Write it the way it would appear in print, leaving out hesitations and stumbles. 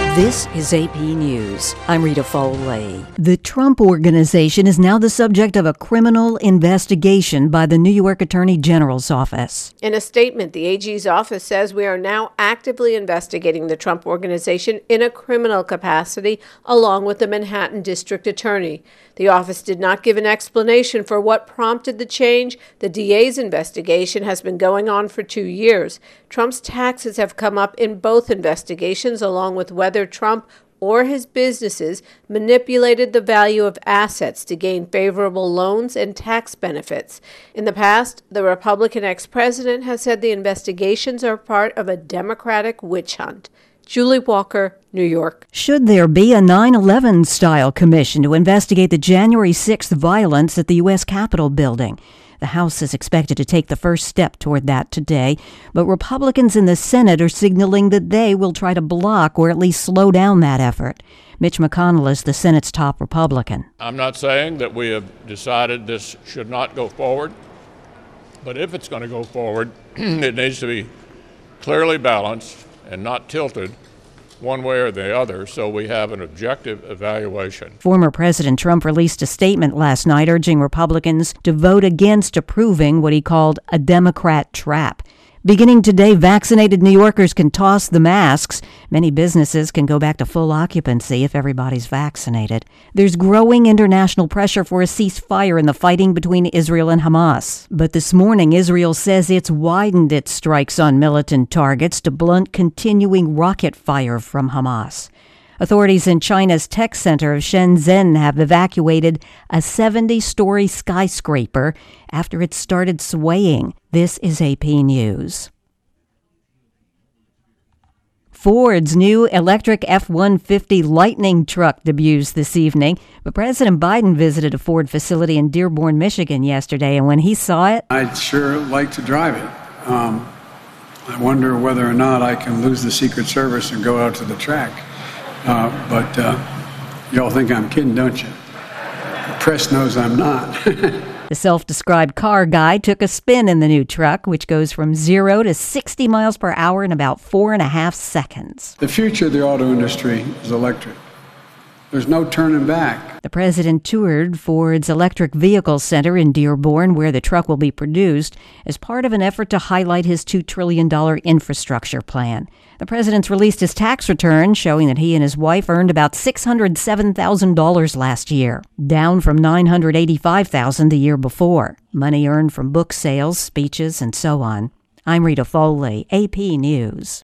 This is AP News. I'm Rita Foley. The Trump Organization is now the subject of a criminal investigation by the New York Attorney General's office. In a statement, the AG's office says we are now actively investigating the Trump Organization in a criminal capacity, along with the Manhattan District Attorney. The office did not give an explanation for what prompted the change. The DA's investigation has been going on for 2 years. Trump's taxes have come up in both investigations, along with whether Trump or his businesses manipulated the value of assets to gain favorable loans and tax benefits. In the past, the Republican ex-president has said the investigations are part of a Democratic witch hunt. Julie Walker, New York. Should there be a 9/11-style commission to investigate the January 6th violence at the U.S. Capitol building? The House is expected to take the first step toward that today, but Republicans in the Senate are signaling that they will try to block or at least slow down that effort. Mitch McConnell is the Senate's top Republican. I'm not saying that we have decided this should not go forward, but if it's going to go forward, it needs to be clearly balanced and not tilted one way or the other, so we have an objective evaluation. Former President Trump released a statement last night urging Republicans to vote against approving what he called a Democrat trap. Beginning today, vaccinated New Yorkers can toss the masks. Many businesses can go back to full occupancy if everybody's vaccinated. There's growing international pressure for a ceasefire in the fighting between Israel and Hamas. But this morning, Israel says it's widened its strikes on militant targets to blunt continuing rocket fire from Hamas. Authorities in China's tech center of Shenzhen have evacuated a 70-story skyscraper after it started swaying. This is AP News. Ford's new electric F-150 Lightning truck debuts this evening, but President Biden visited a Ford facility in Dearborn, Michigan yesterday, and when he saw it, I'd sure like to drive it. I wonder whether or not I can lose the Secret Service and go out to the track. But y'all think I'm kidding, don't you? The press knows I'm not. The self-described car guy took a spin in the new truck, which goes from 0 to 60 miles per hour in about 4.5 seconds. The future of the auto industry is electric. There's no turning back. The president toured Ford's Electric Vehicle Center in Dearborn, where the truck will be produced, as part of an effort to highlight his $2 trillion infrastructure plan. The president's released his tax return, showing that he and his wife earned about $607,000 last year, down from $985,000 the year before. Money earned from book sales, speeches, and so on. I'm Rita Foley, AP News.